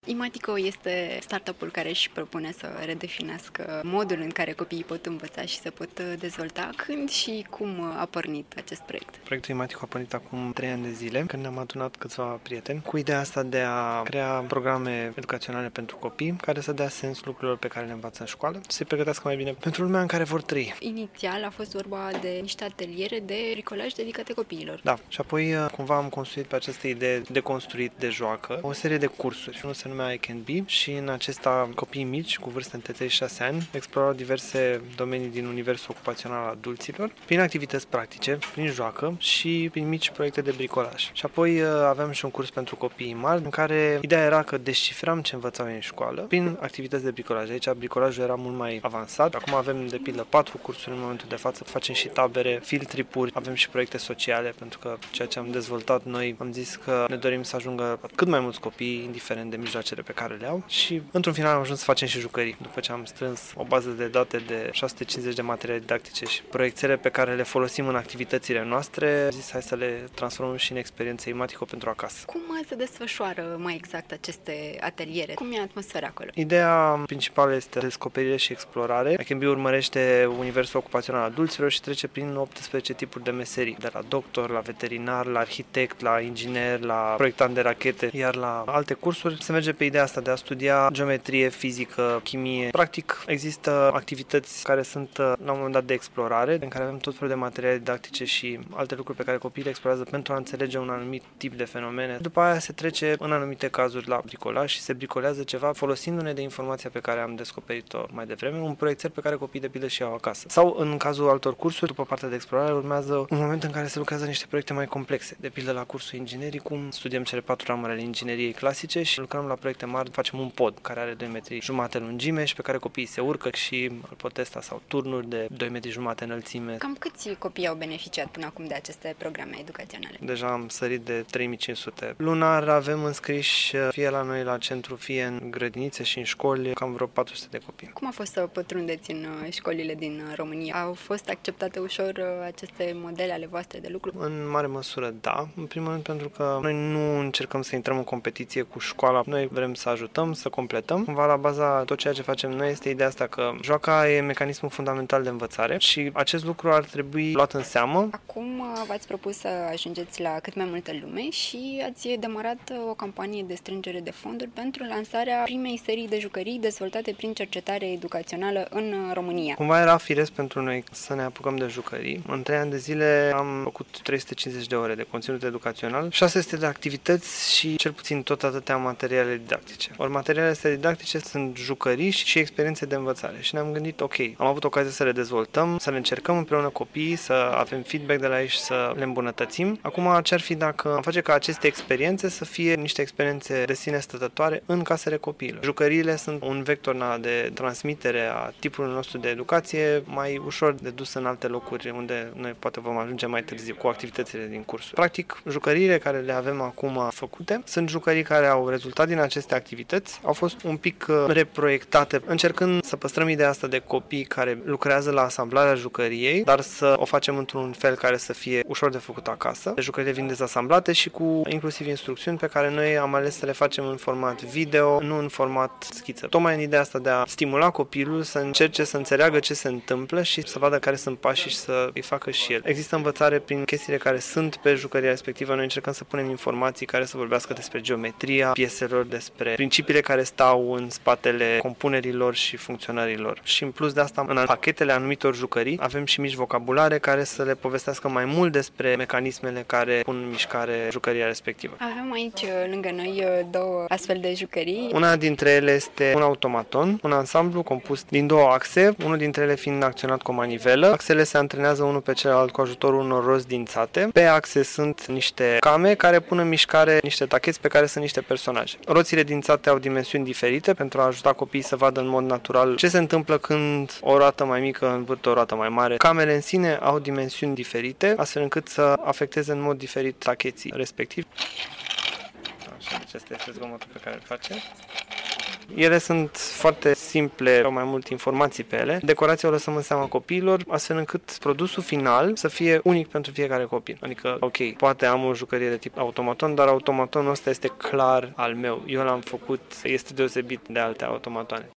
Imatico este startup-ul care își propune să redefinească modul în care copiii pot învăța și se pot dezvolta. Când și cum a pornit acest proiect? Proiectul Imatico a pornit acum 3 ani de zile, când ne-am adunat câțiva prieteni, cu ideea asta de a crea programe educaționale pentru copii, care să dea sens lucrurilor pe care le învață în școală și să-i pregătească mai bine pentru lumea în care vor trăi. Inițial a fost vorba de niște ateliere de bricolaj dedicate copiilor. Da, și apoi cumva am construit pe această idee de construit de joacă o serie de cursuri. Unul se numea I Can Be și în acesta copiii mici, cu vârste între 3 și 6 ani, explorau diverse domenii din universul ocupațional al adulților, prin activități practice, prin joacă și prin mici proiecte de bricolaj. Și apoi aveam și un curs pentru copiii mari, în care ideea era că descifram ce învățau ei în școală prin activități de bricolaj. Aici bricolajul era mult mai avansat. Acum avem de pildă 4 cursuri în momentul de față, facem și tabere, field trip-uri, avem și proiecte sociale, pentru că ceea ce am dezvoltat noi, am zis că ne dorim să ajungă cât mai mulți copii, indiferent de mijloacele pe care le au, și într-un final am ajuns să facem și jucării. După ce am strâns o bază de date de 650 de materiale didactice și proiectele pe care le folosim în activitățile noastre, am zis hai să le transformăm și în experiențe Imatico pentru acasă. Cum se desfășoară mai exact aceste ateliere? Cum e atmosfera acolo? Ideea principală este descoperire și explorare. ICANBE urmărește universul ocupațional al adulților și trece prin 18 tipuri de meserii, de la doctor, la veterinar, la arhitect, la inginer, la proiectant de rachete, iar la alte cursuri se merge pe ideea asta de a studia geometrie, fizică, chimie. Practic există activități care sunt la un moment dat de explorare, în care avem tot felul de materiale didactice și alte lucruri pe care copiii le explorează pentru a înțelege un anumit tip de fenomene. După aia se trece în anumite cazuri la bricolaj și se bricolează ceva folosindu-ne de informația pe care am descoperit-o mai devreme, un proiectel pe care copiii de pildă și iau acasă. Sau în cazul altor cursuri, după partea de explorare, urmează un moment în care se lucrează niște proiecte mai complexe. De pildă la cursul inginerii, cum studiem cele 4 ramuri ale ingineriei clasice și lucrăm la proiecte mari, facem un pod care are 2 metri jumate lungime și pe care copiii se urcă și îl pot testa, sau turnuri de 2 metri jumate înălțime. Cam câți copii au beneficiat până acum de aceste programe educaționale? Deja am sărit de 3500. Lunar avem înscriși fie la noi la centru, fie în grădinițe și în școli, cam vreo 400 de copii. Cum a fost să pătrundeți în școlile din România? Au fost acceptate ușor aceste modele ale voastre de lucru? În mare măsură, da. În primul rând pentru că noi nu încercăm să intrăm în competiție cu școala. Noi vrem să ajutăm, să completăm. Cumva la baza tot ceea ce facem noi este ideea asta că joaca e mecanismul fundamental de învățare și acest lucru ar trebui luat în seamă. Acum v-ați propus să ajungeți la cât mai multă lume și ați demarat o campanie de strângere de fonduri pentru lansarea primei serii de jucării dezvoltate prin cercetare educațională în România. Cumva era firesc pentru noi să ne apucăm de jucării. În 3 ani de zile am făcut 350 de ore de conținut educațional, 600 de activități și cel puțin tot atâtea materiale didactice. Ori materialele astea didactice sunt jucării și experiențe de învățare. Și ne-am gândit, ok, am avut ocazia să le dezvoltăm, să le încercăm împreună copiii, să avem feedback de la ei și să le îmbunătățim. Acum, ce ar fi dacă am face ca aceste experiențe să fie niște experiențe de sine stătătoare în casele copiilor? Jucăriile sunt un vector de transmitere a tipului nostru de educație mai ușor de dus în alte locuri unde noi poate vom ajunge mai târziu cu activitățile din cursuri. Practic, jucăriile care le avem acum făcute sunt jucării care au rezultat din aceste activități, au fost un pic reproiectate, încercând să păstrăm ideea asta de copii care lucrează la asamblarea jucăriei, dar să o facem într-un fel care să fie ușor de făcut acasă. Jucările vin dezasamblate și cu inclusiv instrucțiuni pe care noi am ales să le facem în format video, nu în format schiță. Tocmai în ideea asta de a stimula copilul să încerce să înțeleagă ce se întâmplă și să vadă care sunt pașii și să îi facă și el. Există învățare prin chestiile care sunt pe jucăria respectivă. Noi încercăm să punem informații care să vorbească despre geometria pieselor, despre principiile care stau în spatele compunerilor și funcționărilor. Și în plus de asta, în pachetele anumitor jucării, avem și mici vocabulare care să le povestească mai mult despre mecanismele care pun în mișcare jucăria respectivă. Avem aici lângă noi 2 astfel de jucării. Una dintre ele este un automaton, un ansamblu compus din 2 axe, unul dintre ele fiind acționat cu o manivelă. Axele se antrenează unul pe celălalt cu ajutorul unor roți dințate. Pe axe sunt niște came care pun în mișcare niște tacheți pe care sunt niște personaje. Roțile dințate au dimensiuni diferite pentru a ajuta copiii să vadă în mod natural ce se întâmplă când o roată mai mică învârte o roată mai mare. Camele în sine au dimensiuni diferite, astfel încât să afecteze în mod diferit tacheții respectiv. Așa, deci asta este zgomotul pe care îl face. Ele sunt foarte simple, au mai multe informații pe ele. Decorația o lăsăm în seama copiilor, astfel încât produsul final să fie unic pentru fiecare copil. Adică, ok, poate am o jucărie de tip automaton, dar automatonul ăsta este clar al meu. Eu l-am făcut, este deosebit de alte automatoane.